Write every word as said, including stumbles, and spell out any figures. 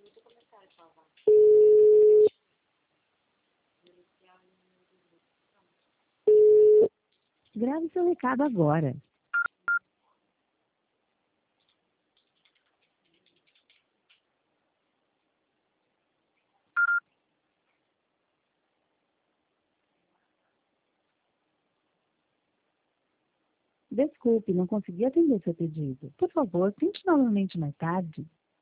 Grave seu recado agora. Desculpe, não consegui atender seu pedido. Por favor, tente novamente mais tarde.